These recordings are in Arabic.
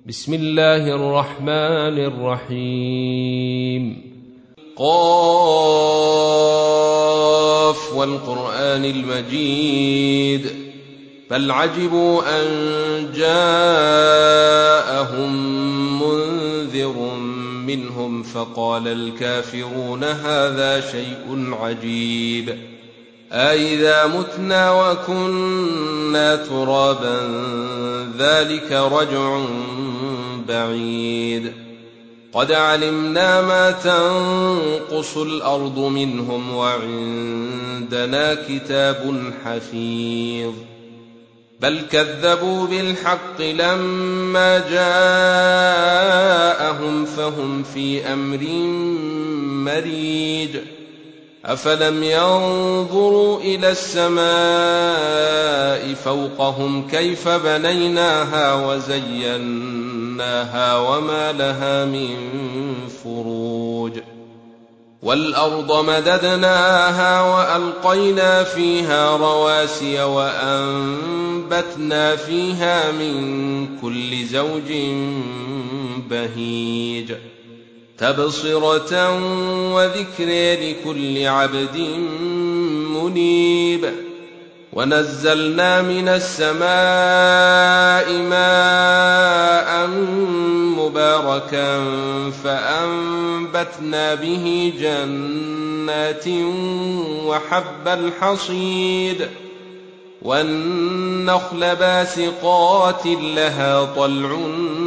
بسم الله الرحمن الرحيم. قاف والقرآن المجيد بل عجبوا أن جاءهم منذر منهم فقال الكافرون هذا شيء عجيب أإذا متنا وكنا ترابا ذلك رجع بعيد قد علمنا ما تنقص الأرض منهم وعندنا كتاب حفيظ بل كذبوا بالحق لما جاءهم فهم في أمر مريج أفلم ينظروا إلى السماء فوقهم كيف بنيناها وزيناها وما لها من فروج والأرض مددناها وألقينا فيها رواسي وأنبتنا فيها من كل زوج بهيج تبصرة وذكر لكل عبد منيب ونزلنا من السماء ماء مباركا فأنبتنا به جنات وحب الحصيد والنخل باسقات لها طلع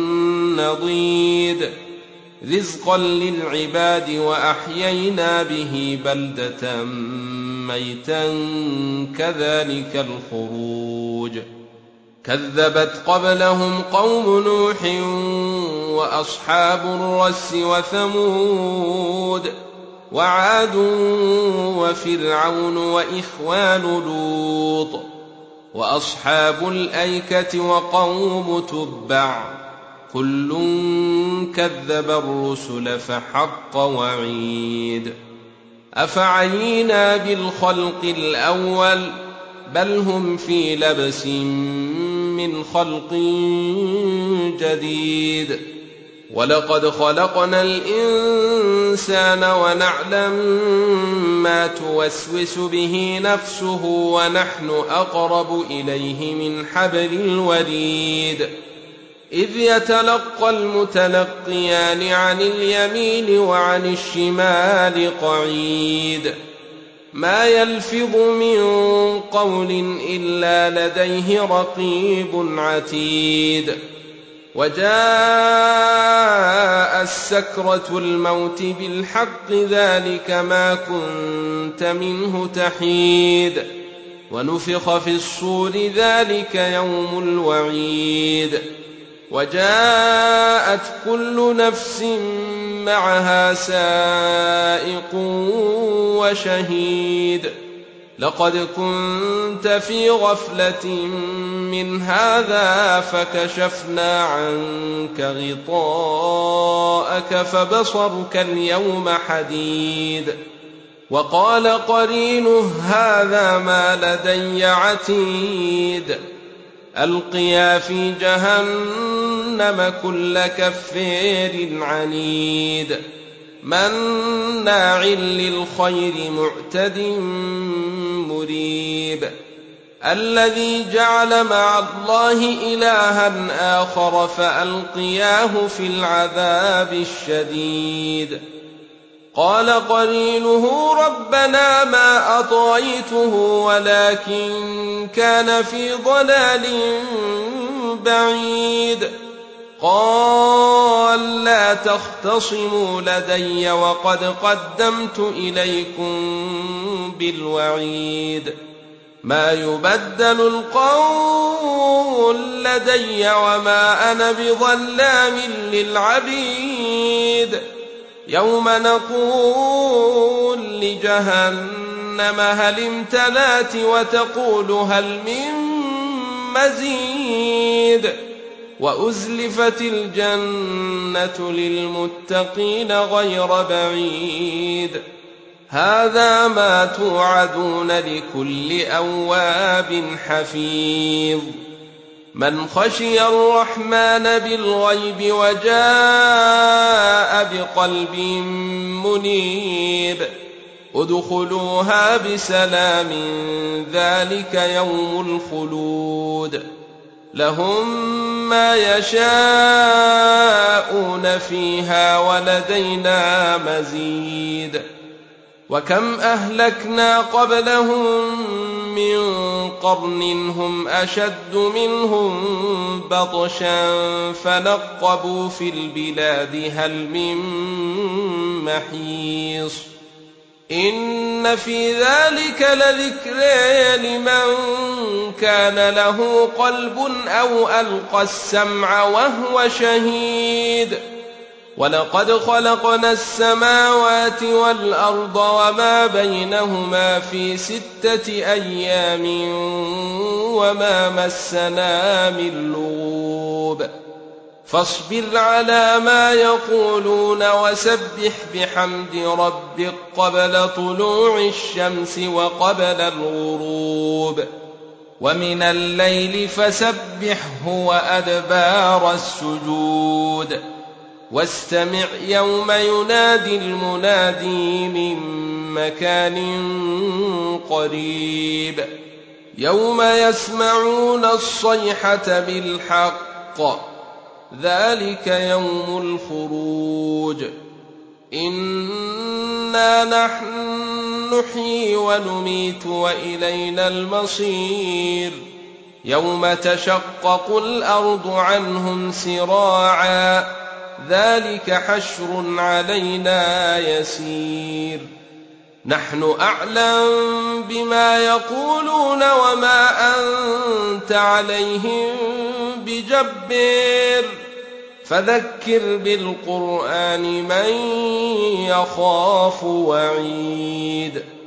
نضيد رزقا للعباد وأحيينا به بلدة ميتا كذلك الخروج كذبت قبلهم قوم نوح وأصحاب الرس وثمود وعاد وفرعون وإخوان لوط وأصحاب الأيكة وقوم تبع كل كذب الرسل فحق وعيد أفعينا بالخلق الأول بل هم في لبس من خلق جديد ولقد خلقنا الإنسان ونعلم ما توسوس به نفسه ونحن أقرب إليه من حبل الوريد إذ يتلقى المتلقيان عن اليمين وعن الشمال قعيد ما يلفظ من قول إلا لديه رقيب عتيد وجاء السكرة الموت بالحق ذلك ما كنت منه تحيد ونفخ في الصور ذلك يوم الوعيد وجاءت كل نفس معها سائق وشهيد لقد كنت في غفلة من هذا فكشفنا عنك غطاءك فبصرك اليوم حديد وقال قرينه هذا ما لدي عتيد ألقيا في جهنم كل كفار عنيد مناع للخير معتد مريب الذي جعل مع الله إلها آخر فألقياه في العذاب الشديد قال قرينه ربنا ما أطغيته ولكن كان في ضلال بعيد قال لا تختصموا لدي وقد قدمت إليكم بالوعيد ما يبدل القول لدي وما أنا بظلام للعبيد يوم نقول لجهنم هل امتلأت وتقول هل من مزيد وأزلفت الجنة للمتقين غير بعيد هذا ما توعدون لكل أواب حفيظ من خشي الرحمن بالغيب وجاء بقلب منيب ادخلوها بسلام ذلك يوم الخلود لهم ما يشاءون فيها ولدينا مزيد وكم أهلكنا قبلهم من قرن هم أشد منهم بطشا فنقبوا في البلاد هل من محيص إن في ذلك لذكرى لمن كان له قلب أو ألقى السمع وهو شهيد ولقد خلقنا السماوات والأرض وما بينهما في 6 أيام وما مسنا من لغوب فاصبر على ما يقولون وسبح بحمد ربك قبل طلوع الشمس وقبل الغروب ومن الليل فسبحه وأدبار السجود واستمع يوم ينادي المنادي من مكان قريب يوم يسمعون الصيحة بالحق ذلك يوم الخروج إنا نحن نحيي ونميت وإلينا المصير يوم تشقق الأرض عنهم سراعا ذلك حشر علينا يسير نحن أعلم بما يقولون وما أنت عليهم بجبار فذكر بالقرآن من يخاف وعيد